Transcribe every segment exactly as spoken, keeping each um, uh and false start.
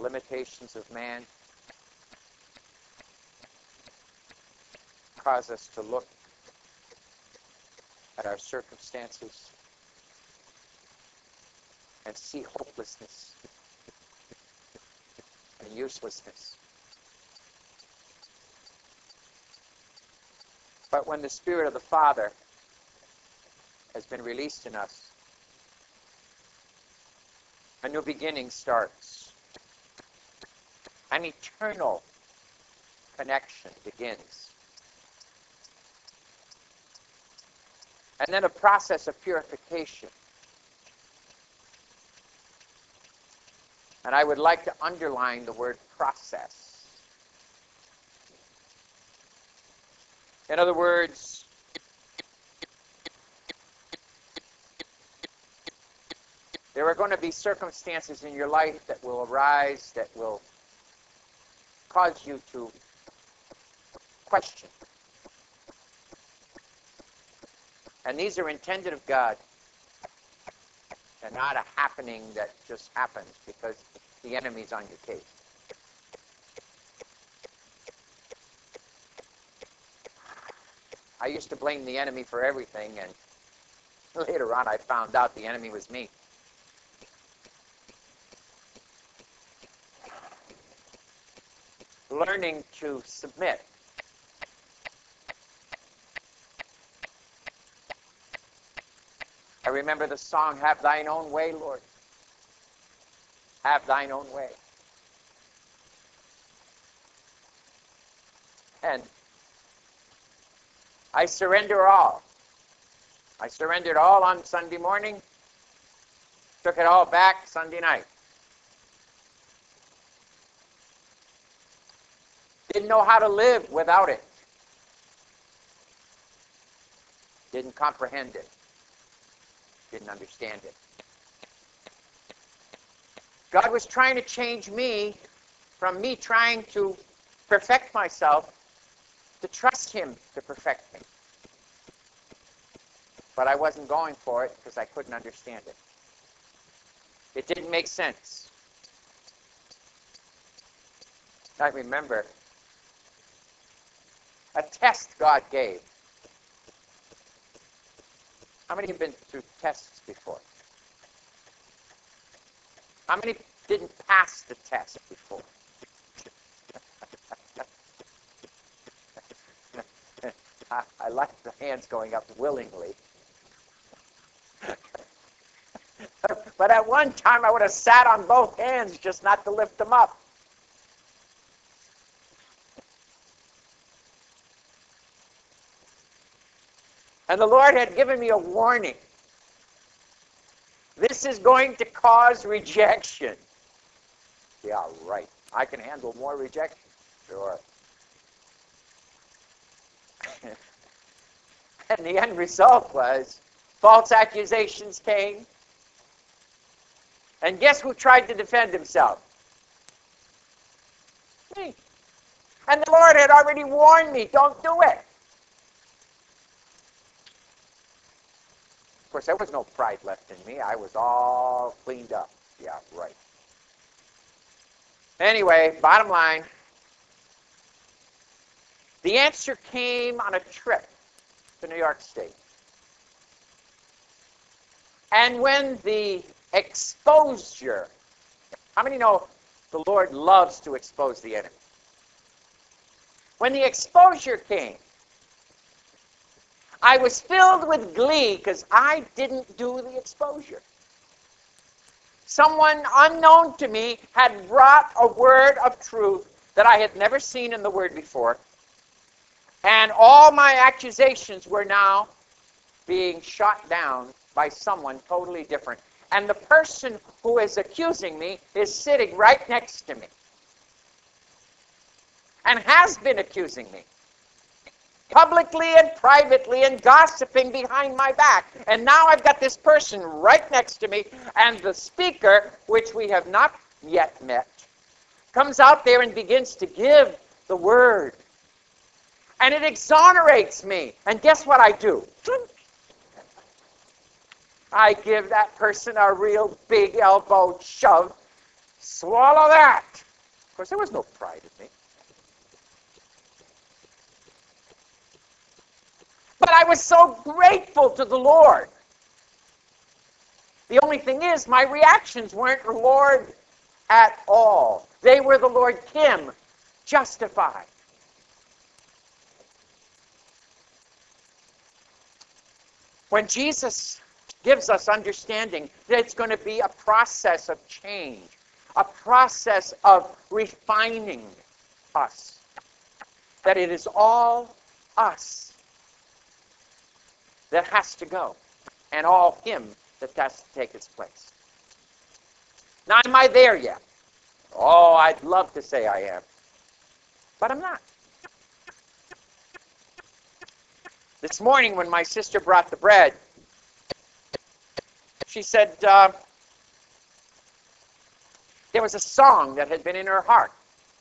the limitations of man cause us to look at our circumstances and see hopelessness and uselessness. But when the Spirit of the Father has been released in us, a new beginning starts. An eternal connection begins. And then a process of purification. And I would like to underline the word process. In other words, there are going to be circumstances in your life that will arise that will cause you to question. And these are intended of God and not a happening that just happens because the enemy's on your case. I used to blame the enemy for everything, and later on I found out the enemy was me. Learning to submit. I remember the song, "Have Thine Own Way, Lord. Have Thine Own Way." And I surrender all. I surrendered all on Sunday morning, took it all back Sunday night. Didn't know how to live without it. Didn't comprehend it. Didn't understand it. God was trying to change me from me trying to perfect myself to trust Him to perfect me. But I wasn't going for it because I couldn't understand it. It didn't make sense. I remember a test God gave. How many have been through tests before? How many didn't pass the test before? I, I like the hands going up willingly. But at one time I would have sat on both hands just not to lift them up. And the Lord had given me a warning. This is going to cause rejection. Yeah, right. I can handle more rejection. Sure. And the end result was false accusations came. And guess who tried to defend himself? Me. And the Lord had already warned me, don't do it. Of course, there was no pride left in me. I was all cleaned up. Yeah, right. Anyway, bottom line, the answer came on a trip to New York State. And when the exposure, how many know the Lord loves to expose the enemy? When the exposure came, I was filled with glee because I didn't do the exposure. Someone unknown to me had brought a word of truth that I had never seen in the Word before. And all my accusations were now being shot down by someone totally different. And the person who is accusing me is sitting right next to me. And has been accusing me. Publicly and privately and gossiping behind my back. And now I've got this person right next to me, and the speaker, which we have not yet met, comes out there and begins to give the word. And it exonerates me. And guess what I do? I give that person a real big elbow shove Swallow that. Of course, there was no pride in me. But I was so grateful to the Lord. The only thing is, my reactions weren't Lord at all. They were the Lord Kim, justified. When Jesus gives us understanding that it's going to be a process of change, a process of refining us, that it is all us that has to go, and all Him that has to take its place. Now, am I there yet? Oh, I'd love to say I am, but I'm not. This morning when my sister brought the bread, she said uh, there was a song that had been in her heart.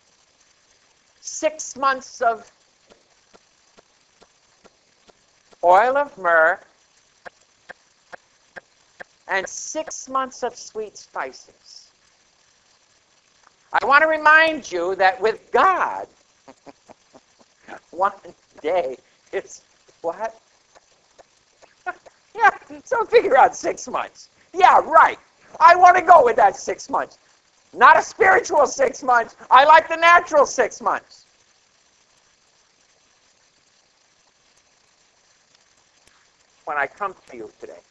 Six months of oil of myrrh and six months of sweet spices. I want to remind you that with God, one day it's what? Yeah, so figure out six months. Yeah, right. I want to go with that six months. Not a spiritual six months. I like the natural six months. When I come to you today,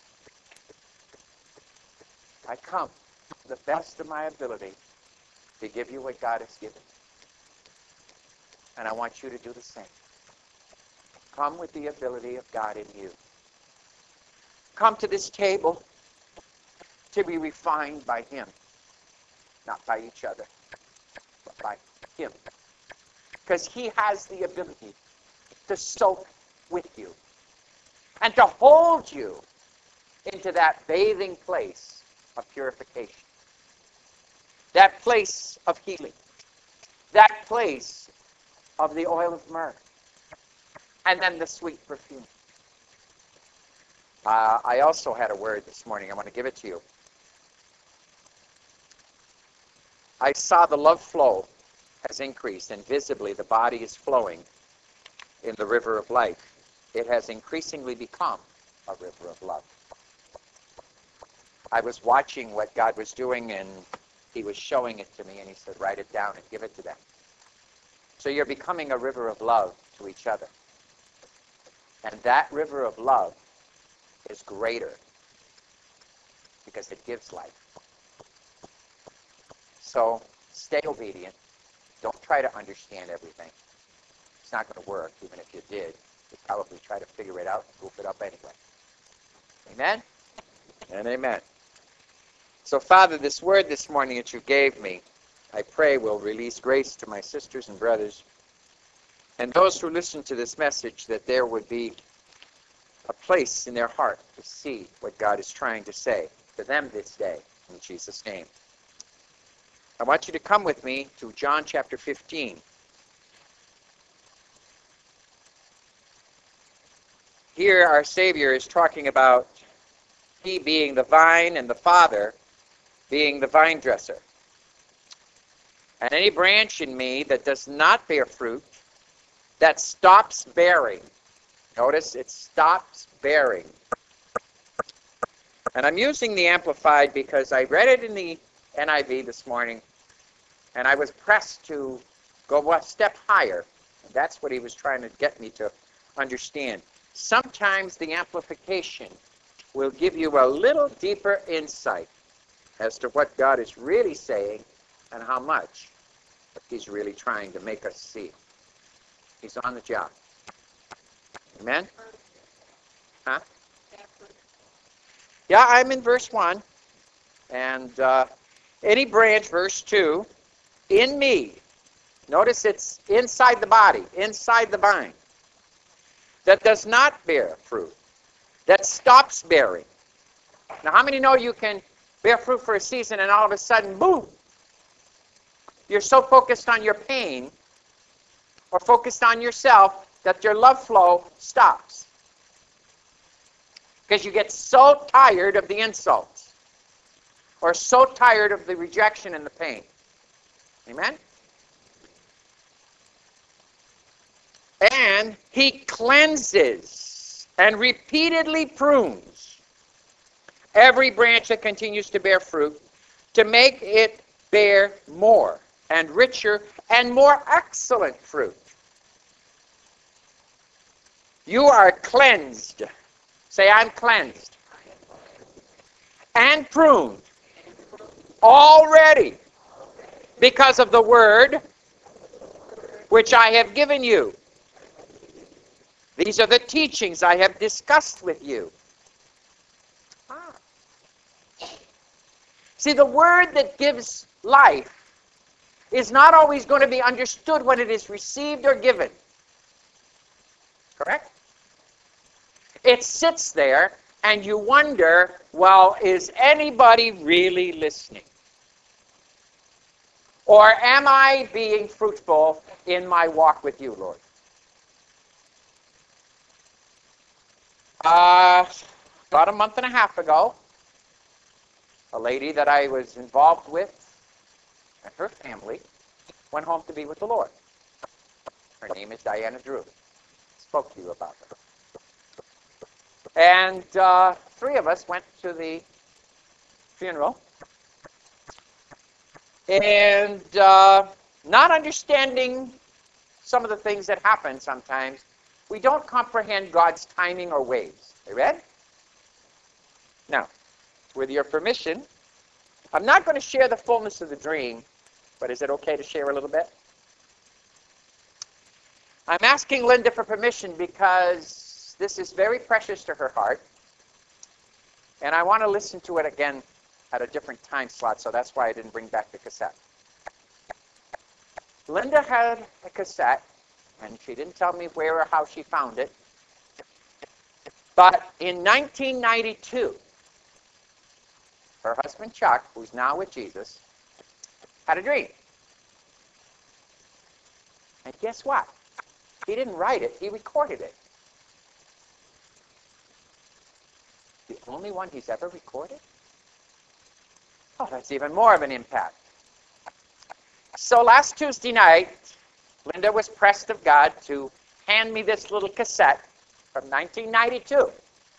I come to the best of my ability to give you what God has given. And I want you to do the same. Come with the ability of God in you. Come to this table to be refined by Him. Not by each other, but by Him. Because He has the ability to soak with you and to hold you into that bathing place of purification. That place of healing. That place of the oil of myrrh. And then the sweet perfume. Uh, I also had a word this morning. I want to give it to you. I saw the love flow has increased, and visibly the body is flowing in the river of life. It has increasingly become a river of love. I was watching what God was doing, and He was showing it to me, and He said, write it down and give it to them. So you're becoming a river of love to each other. And that river of love is greater because it gives life. So stay obedient. Don't try to understand everything. It's not going to work, even if you did. You'd probably try to figure it out and goof it up anyway. Amen? And amen. So, Father, this word this morning that you gave me, I pray will release grace to my sisters and brothers and those who listen to this message, that there would be a place in their heart to see what God is trying to say to them this day, in Jesus' name. I want you to come with me to John chapter fifteen. Here our Savior is talking about He being the vine and the Father being the vine dresser. And any branch in me that does not bear fruit, that stops bearing. Notice it stops bearing. And I'm using the Amplified because I read it in the N I V this morning, and I was pressed to go one step higher. And that's what he was trying to get me to understand. Sometimes the amplification will give you a little deeper insight as to what God is really saying and how much He's really trying to make us see. He's on the job. Amen? Huh? Yeah, I'm in verse one. And uh, any branch, verse two, in me. Notice it's inside the body, inside the vine. That does not bear fruit. That stops bearing. Now, how many know you can bear fruit for a season and all of a sudden, boom, you're so focused on your pain or focused on yourself that your love flow stops. Because you get so tired of the insults. or so tired of the rejection and the pain. Amen? And he cleanses and repeatedly prunes every branch that continues to bear fruit to make it bear more and richer and more excellent fruit. You are cleansed. Say, I'm cleansed. And pruned already because of the word which I have given you. These are the teachings I have discussed with you. Ah. See, the word that gives life is not always going to be understood when it is received or given. Correct? It sits there, and you wonder, well, is anybody really listening? Or am I being fruitful in my walk with you, Lord? Uh, about a month and a half ago, a lady that I was involved with and her family went home to be with the Lord. Her name is Diana Drew. Spoke to you about her. And uh, three of us went to the funeral. And uh, not understanding some of the things that happen sometimes, we don't comprehend God's timing or ways. You read? Now, with your permission, I'm not going to share the fullness of the dream, but is it okay to share a little bit? I'm asking Linda for permission because this is very precious to her heart, and I want to listen to it again at a different time slot, so that's why I didn't bring back the cassette. Linda had a cassette, and she didn't tell me where or how she found it, but in nineteen ninety-two, her husband Chuck, who's now with Jesus, had a dream. And guess what? He didn't write it, he recorded it. The only one he's ever recorded? Oh, that's even more of an impact. So last Tuesday night, Linda was pressed of God to hand me this little cassette from nineteen ninety-two.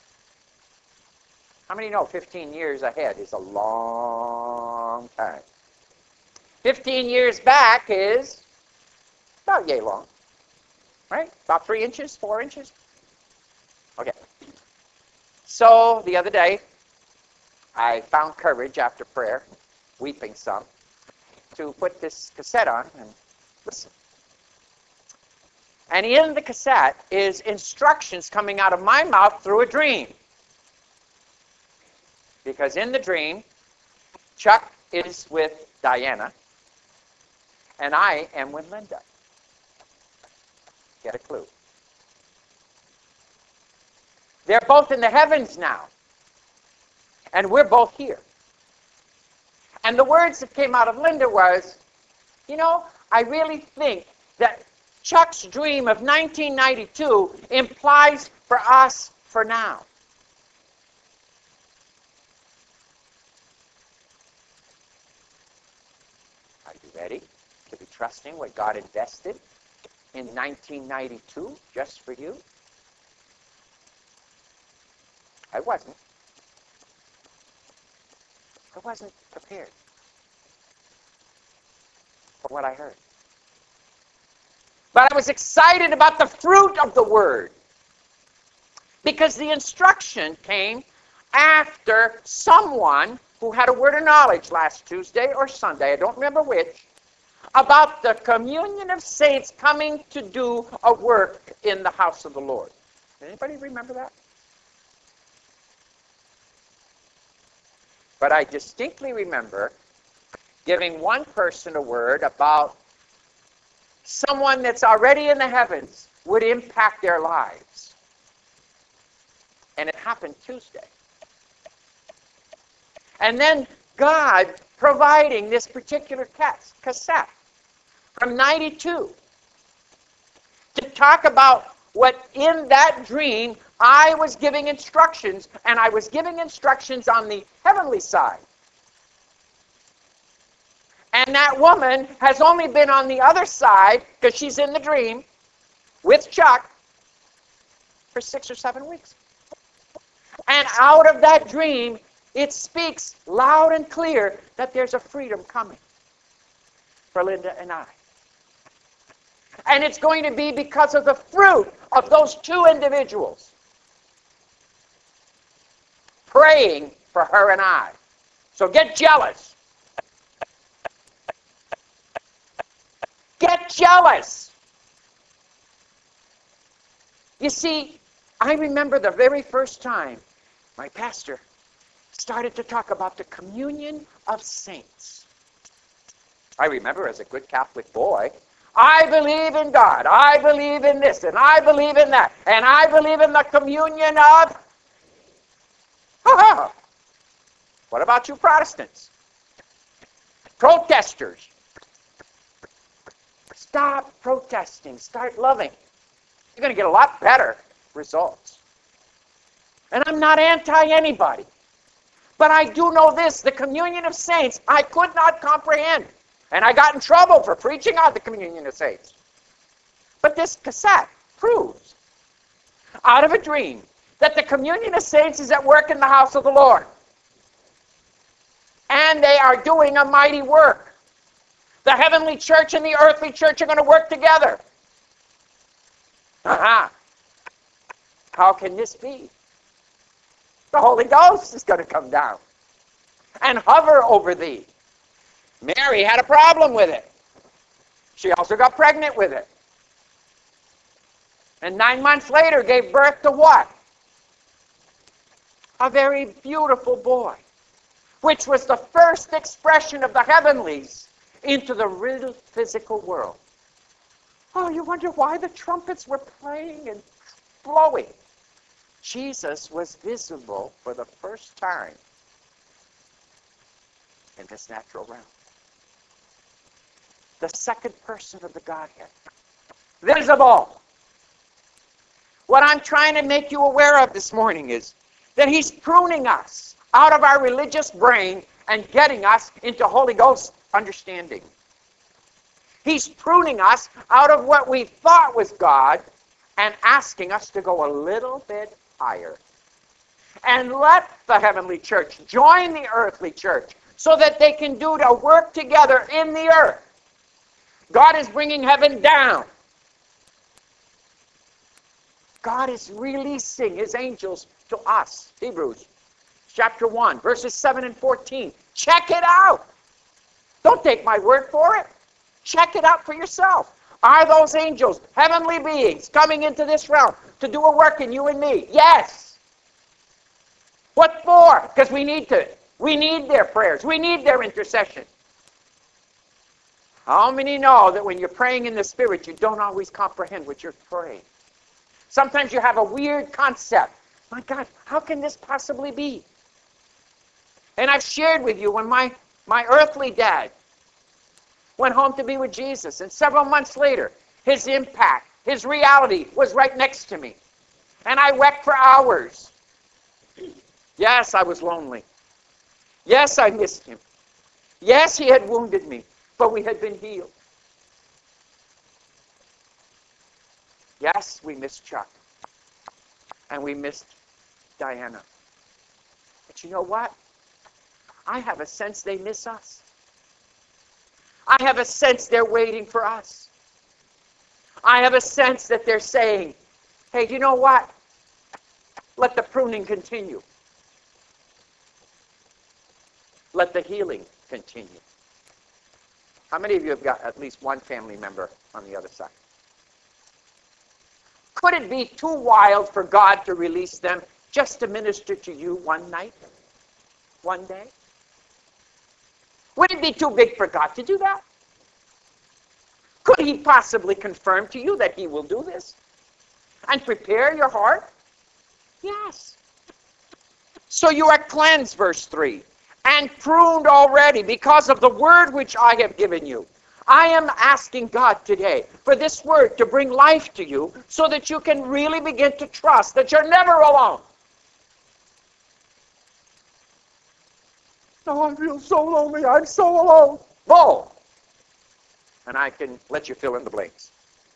How many know fifteen years ahead is a long time? fifteen years back is about yay long, right? About three inches, four inches? Okay. So the other day, I found courage after prayer, weeping some, to put this cassette on and listen. And in the cassette is instructions coming out of my mouth through a dream. Because in the dream, Chuck is with Diana, and I am with Linda. Get a clue. They're both in the heavens now, and we're both here. And the words that came out of Linda was, you know, I really think that Chuck's dream of nineteen ninety-two implies for us for now. Are you ready to be trusting what God invested in nineteen ninety-two just for you? I wasn't. I wasn't prepared for what I heard. But I was excited about the fruit of the word, because the instruction came after someone who had a word of knowledge last Tuesday or Sunday, I don't remember which, about the communion of saints coming to do a work in the house of the Lord. Anybody remember that? But I distinctly remember giving one person a word about someone that's already in the heavens would impact their lives. And it happened Tuesday. And then God providing this particular cassette from ninety-two to talk about what in that dream I was giving instructions, and I was giving instructions on the heavenly side. And that woman has only been on the other side, because she's in the dream, with Chuck, for six or seven weeks. And out of that dream, it speaks loud and clear that there's a freedom coming for Linda and I. And it's going to be because of the fruit of those two individuals praying for her and I. So get jealous. Get jealous. You see, I remember the very first time my pastor started to talk about the communion of saints. I remember as a good Catholic boy, I believe in God, I believe in this, and I believe in that, and I believe in the communion of... Oh, what about you Protestants? Protesters. Stop protesting, start loving. You're going to get a lot better results. And I'm not anti-anybody. But I do know this, the communion of saints, I could not comprehend. And I got in trouble for preaching on the communion of saints. But this cassette proves, out of a dream, that the communion of saints is at work in the house of the Lord. And they are doing a mighty work. The heavenly church and the earthly church are going to work together. Uh-huh. How can this be? The Holy Ghost is going to come down and hover over thee. Mary had a problem with it. She also got pregnant with it. And nine months later gave birth to what? A very beautiful boy, which was the first expression of the heavenlies into the real physical world. Oh, you wonder why the trumpets were playing and blowing. Jesus was visible for the first time in this natural realm. The second person of the Godhead. Visible. What I'm trying to make you aware of this morning is that he's pruning us out of our religious brain and getting us into Holy Ghost understanding. He's pruning us out of what we thought was God and asking us to go a little bit higher. And let the heavenly church join the earthly church so that they can do to work together in the earth. God is bringing heaven down. God is releasing his angels to us. Hebrews chapter one, verses seven and fourteen. Check it out. Don't take my word for it. Check it out for yourself. Are those angels heavenly beings coming into this realm to do a work in you and me? Yes. What for? Because we need to. We need their prayers. We need their intercession. How many know that when you're praying in the Spirit, you don't always comprehend what you're praying? Sometimes you have a weird concept. My God, how can this possibly be? And I've shared with you when my, my earthly dad went home to be with Jesus, and several months later, his impact, his reality was right next to me. And I wept for hours. Yes, I was lonely. Yes, I missed him. Yes, he had wounded me, but we had been healed. Yes, we missed Chuck. And we missed Diana. But you know what? I have a sense they miss us. I have a sense they're waiting for us. I have a sense that they're saying, hey, you know what? Let the pruning continue. Let the healing continue. How many of you have got at least one family member on the other side? Could it be too wild for God to release them just to minister to you one night? One day? Would it be too big for God to do that? Could he possibly confirm to you that he will do this? And prepare your heart? Yes. So you are cleansed, verse three, and pruned already because of the word which I have given you. I am asking God today for this word to bring life to you so that you can really begin to trust that you're never alone. Oh, I feel so lonely. I'm so alone. full. And I can let you fill in the blanks.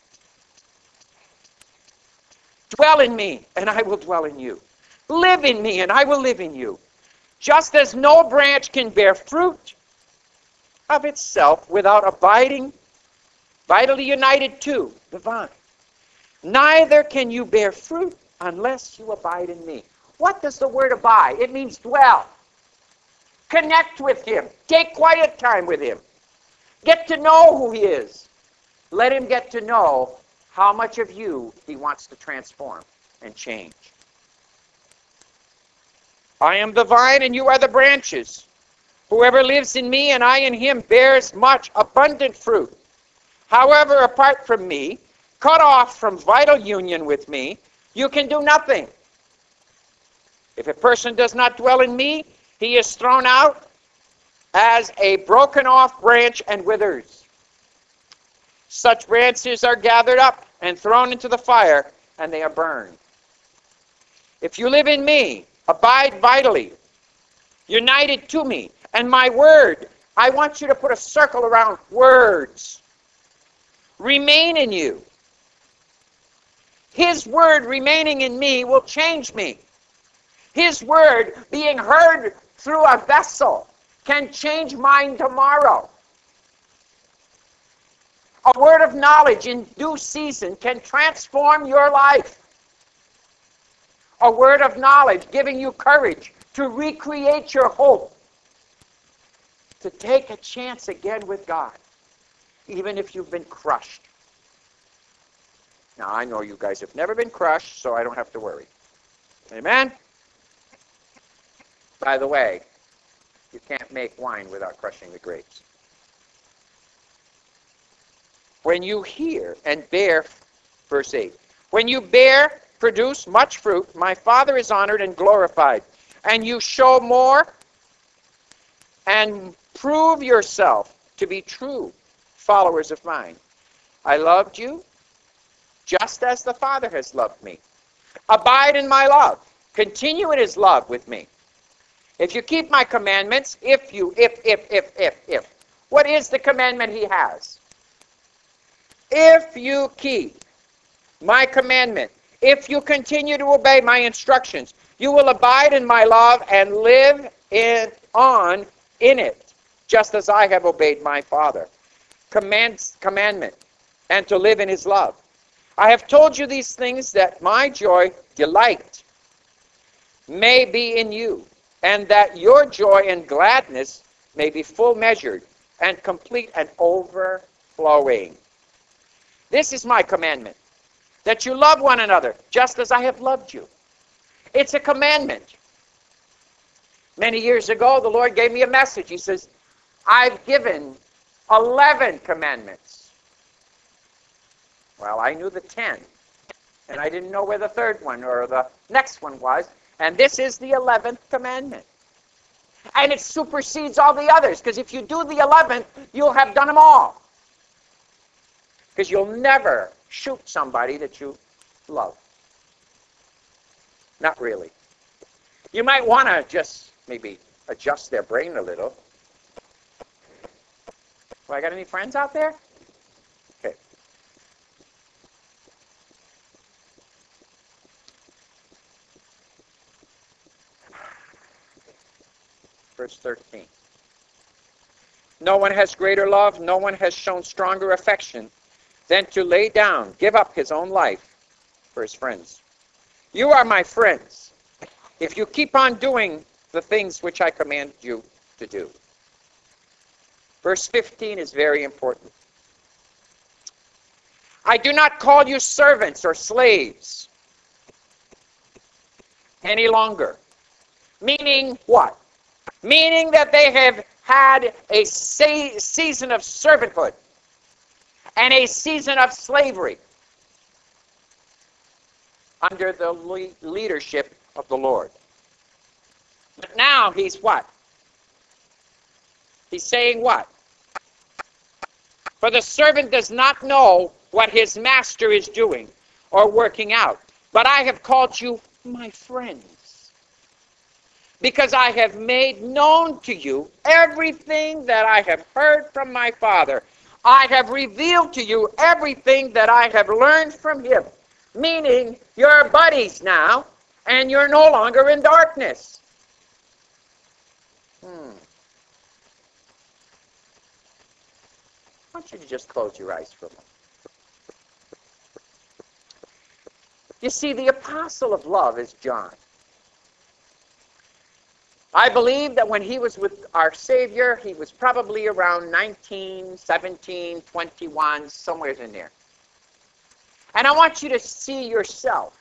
Dwell in me, and I will dwell in you. Live in me, and I will live in you. Just as no branch can bear fruit of itself without abiding, vitally united to the vine, neither can you bear fruit unless you abide in me. What does the word abide? It means dwell. Connect with him. Take quiet time with him. Get to know who he is. Let him get to know how much of you he wants to transform and change. I am the vine and you are the branches. Whoever lives in me and I in him bears much abundant fruit. However, apart from me, cut off from vital union with me, you can do nothing. If a person does not dwell in me, he is thrown out as a broken off branch and withers. Such branches are gathered up and thrown into the fire, and they are burned. If you live in me, abide vitally, united to me, and my word, I want you to put a circle around words, remain in you. His word remaining in me will change me. His word being heard through a vessel can change mine tomorrow. A word of knowledge in due season can transform your life. A word of knowledge giving you courage to recreate your hope, to take a chance again with God, even if you've been crushed. Now, I know you guys have never been crushed, so I don't have to worry. Amen? By the way, you can't make wine without crushing the grapes. When you hear and bear, verse eight, when you bear, produce much fruit, my Father is honored and glorified. And you show more and prove yourself to be true followers of mine. I loved you just as the Father has loved me. Abide in my love. Continue in his love with me. If you keep my commandments, if you, if, if, if, if, if. What is the commandment he has? If you keep my commandment, if you continue to obey my instructions, you will abide in my love and live in, on in it, just as I have obeyed my Father. Commands, commandment, and to live in his love. I have told you these things that my joy, delight, may be in you, and that your joy and gladness may be full measured and complete and overflowing. This is my commandment, that you love one another just as I have loved you. It's a commandment. Many years ago, the Lord gave me a message. He says, I've given eleven commandments. Well, I knew the ten, and I didn't know where the third one or the next one was, and this is the eleventh commandment. And it supersedes all the others, because if you do the eleventh, you'll have done them all. Because you'll never shoot somebody that you love. Not really. You might want to just maybe adjust their brain a little. Well, I got any friends out there? Okay. Verse thirteen. No one has greater love, no one has shown stronger affection than to lay down, give up his own life for his friends. You are my friends if you keep on doing the things which I command you to do. Verse fifteen is very important. I do not call you servants or slaves any longer. Meaning what? Meaning that they have had a se- season of servanthood and a season of slavery under the le- leadership of the Lord. But now he's what? He's saying what? For the servant does not know what his master is doing or working out. But I have called you my friends. because I have made known to you everything that I have heard from my Father. I have revealed to you everything that I have learned from him. Meaning, you're buddies now, and you're no longer in darkness. Hmm. I want you to just close your eyes for a moment. You see, the apostle of love is John. I believe that when he was with our Savior, he was probably around nineteen, seventeen, twenty-one, somewhere in there. And I want you to see yourself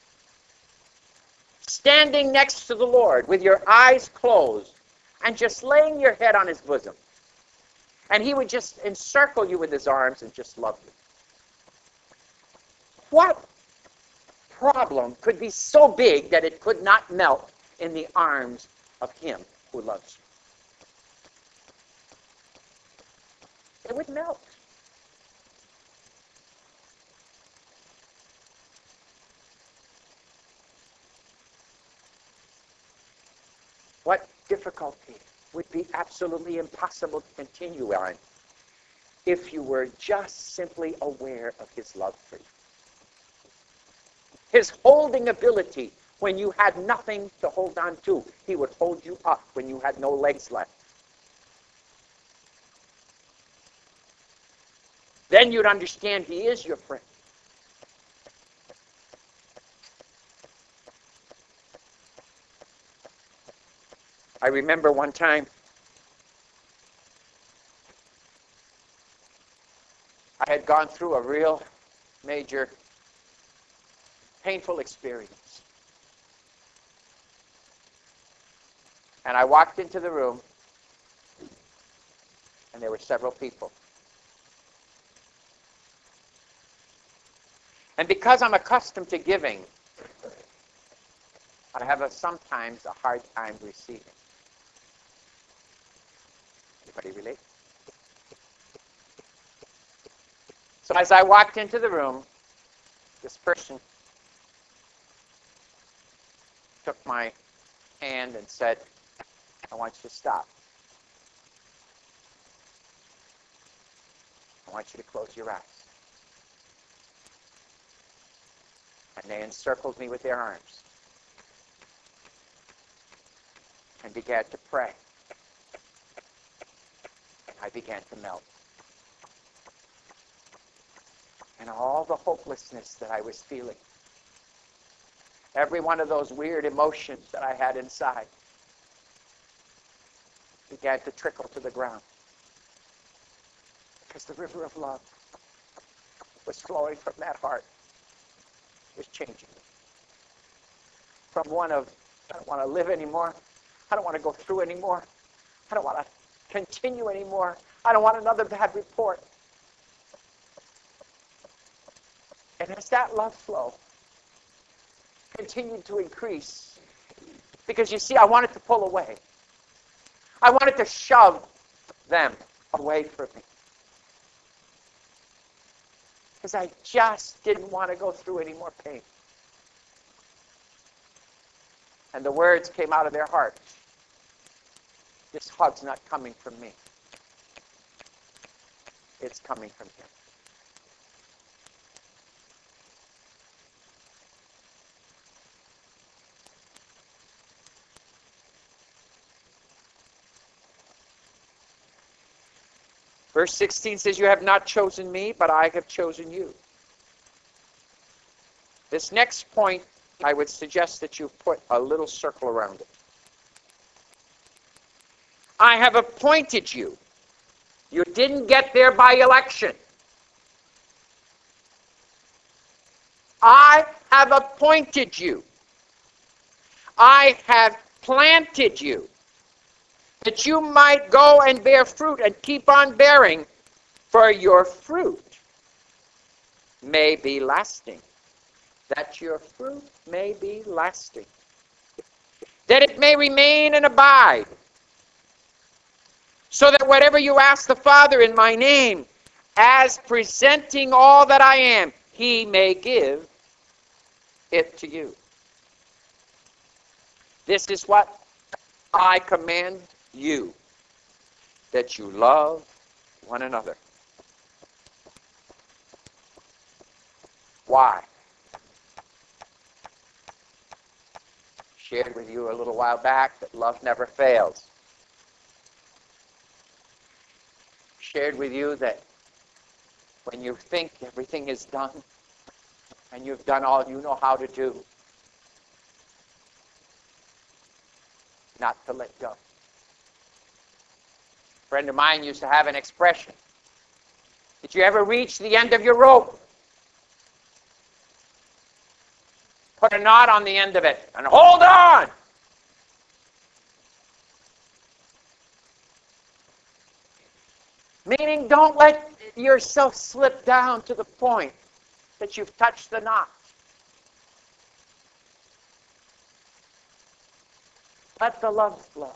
standing next to the Lord with your eyes closed and just laying your head on his bosom. And he would just encircle you with his arms and just love you. What problem could be so big that it could not melt in the arms of him who loves you? It would melt. What difficulty would be absolutely impossible to continue on if you were just simply aware of his love for you? His holding ability when you had nothing to hold on to. He would hold you up when you had no legs left. Then you'd understand he is your friend. I remember one time I had gone through a real major painful experience. And I walked into the room, and there were several people. And because I'm accustomed to giving, I have a, sometimes a hard time receiving. Anybody relate? So as I walked into the room, this person took my hand and said, I want you to stop. I want you to close your eyes. And they encircled me with their arms and began to pray. I began to melt. And all the hopelessness that I was feeling, every one of those weird emotions that I had inside, began to trickle to the ground. Because the river of love was flowing from that heart, was changing me. From one of, I don't want to live anymore. I don't want to go through anymore. I don't want to continue anymore. I don't want another bad report. And as that love flow continued to increase, because you see, I wanted to pull away. I wanted to shove them away from me. Because I just didn't want to go through any more pain. And the words came out of their hearts. This hug's not coming from me. It's coming from him. Verse sixteen says, you have not chosen me, but I have chosen you. This next point, I would suggest that you put a little circle around it. I have appointed you. You didn't get there by election. I have appointed you. I have planted you, that you might go and bear fruit and keep on bearing, for your fruit may be lasting. That your fruit may be lasting. That it may remain and abide. So that whatever you ask the Father in my name, as presenting all that I am, he may give it to you. This is what I command you that you love one another. Why? Shared with you a little while back that love never fails. Shared with you that when you think everything is done and you've done all you know how to do, not to let go. A friend of mine used to have an expression. Did you ever reach the end of your rope? Put a knot on the end of it and hold on. Meaning, don't let yourself slip down to the point that you've touched the knot. Let the love flow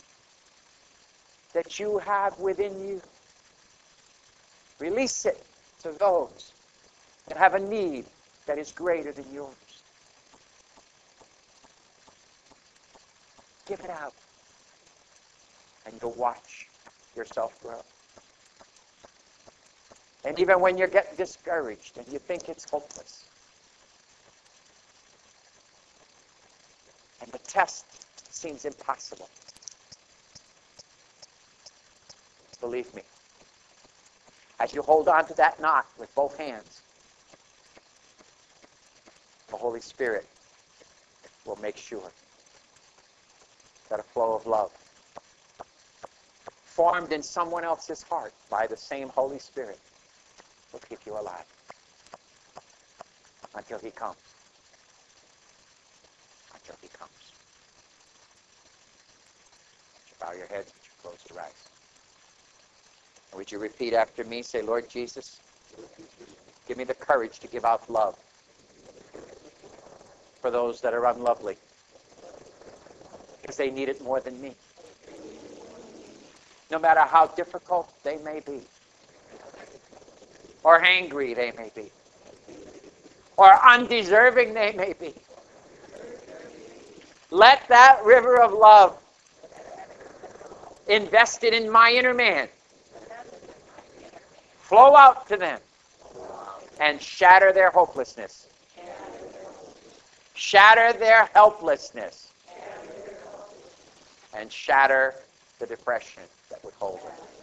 that you have within you. Release it to those that have a need that is greater than yours. Give it out, and you'll watch yourself grow. And even when you get discouraged and you think it's hopeless, and the test seems impossible, believe me, as you hold on to that knot with both hands, the Holy Spirit will make sure that a flow of love formed in someone else's heart by the same Holy Spirit will keep you alive until He comes. Until He comes. Would you bow your heads? Would you close your eyes? And would you repeat after me? Say, Lord Jesus, give me the courage to give out love for those that are unlovely, because they need it more than me. No matter how difficult they may be, or angry they may be, or undeserving they may be. Let that river of love invested in my inner man flow out to them and shatter their hopelessness, shatter their helplessness, and shatter the depression that would hold them.